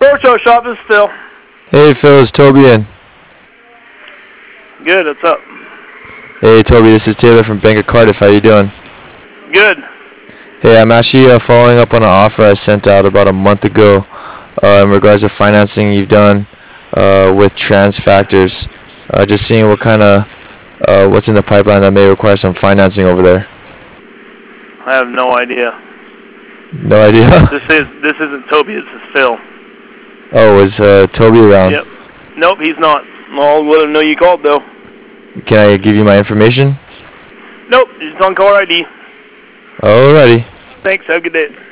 Auto Shop is Phil. Hey Phil, it's Toby in. Good, what's up? Hey Toby, this is Taylor from Bank of Cardiff. How you doing? Good. Hey, I'm actually following up on an offer I sent out about a month ago in regards to financing you've done with TransFactors. Just seeing what kind of what's in the pipeline that may require some financing over there. I have no idea. No idea. This isn't Toby, this is Phil. Oh, is Toby around? Yep. Nope, he's not. I'll let him know you called though. Can I give you my information? Nope, just on caller ID. Alrighty. Thanks, have a good day.